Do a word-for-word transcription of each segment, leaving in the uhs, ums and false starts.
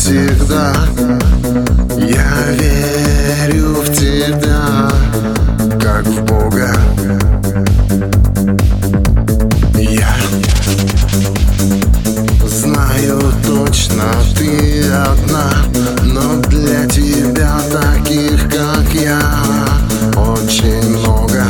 навсегда. Я верю в тебя, как в Бога. Я знаю точно, ты одна, но для тебя таких, как я, очень много.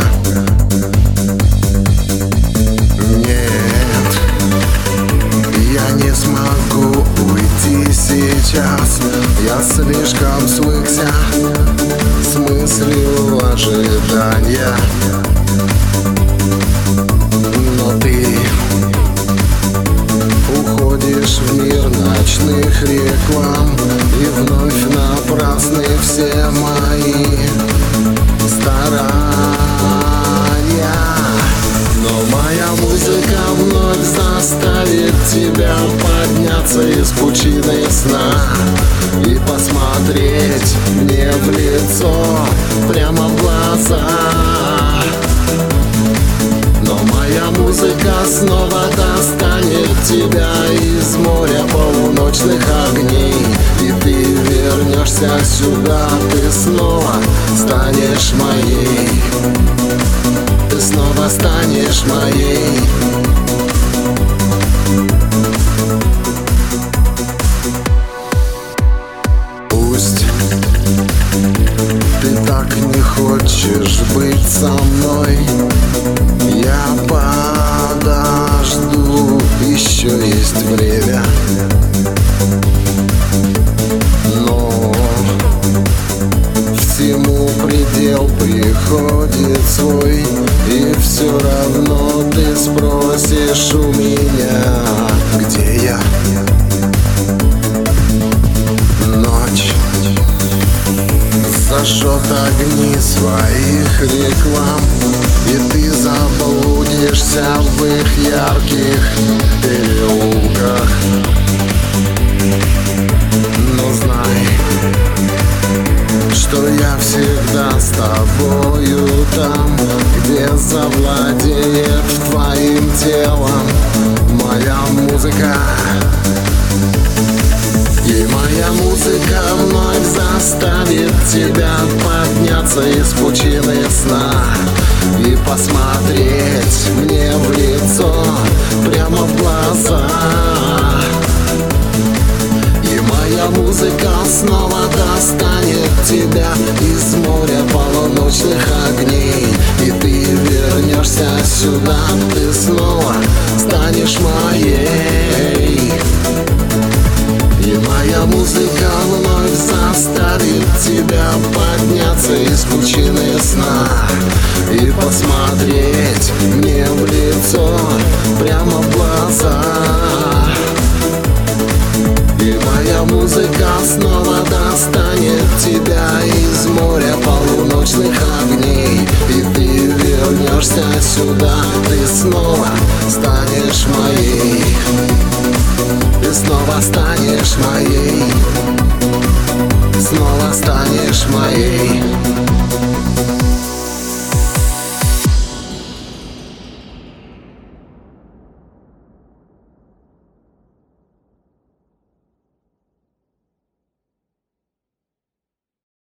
Нет, я не смогу уйти сейчас. Я слишком свыкся с мыслью ожидания. Но ты уходишь в мир ночных реклам, и вновь напрасны все мои старания. Но моя музыка вновь заставит тебя подняться из пучины сна и посмотреть мне в лицо, прямо в глаза. Но моя музыка снова достанет тебя из моря полуночных огней, и ты вернешься сюда, ты снова станешь моей. Ты снова станешь моей. Пусть ты так не хочешь быть со мной, я подожду, еще есть время. Но всему предел приходит свой, и все равно ты спросишь у меня, где я. Ночь зажжет огни своих реклам, и ты заблудишься в их ярких переулках. Но знай, что я всегда с тобою там, где завладеет твоим телом моя музыка. И моя музыка вновь заставит тебя подняться из пучины сна и посмотреть мне в лицо, прямо в глаза. И моя музыка снова достанет тебя из моря полуночных огней, и ты вернешься сюда, ты снова станешь моей. И моя музыка вновь заставит тебя подняться из пучины сна и посмотреть мне в лицо, прямо в глаза. И моя музыка снова достанет тебя из моря полуночных огней, и ты вернешься сюда, ты снова станешь моей. Ты снова станешь моей. Снова станешь моей.